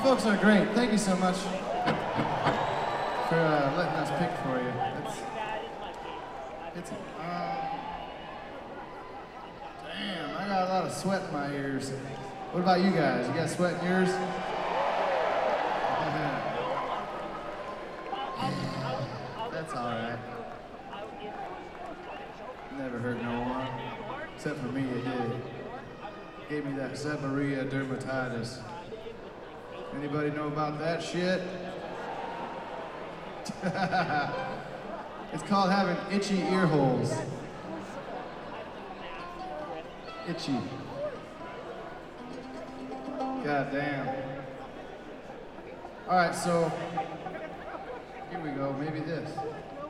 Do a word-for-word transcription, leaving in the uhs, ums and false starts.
folks are great. Thank you so much for uh, letting us pick for you. It's, it's uh, damn, I got a lot of sweat in my ears. What about you guys? You got sweat in yours? That's all right. Never hurt no one, except for me it did. Gave me that seborrhea dermatitis. Anybody know about that shit? It's called having itchy ear holes. Itchy. God damn. All right, so here we go. Maybe this.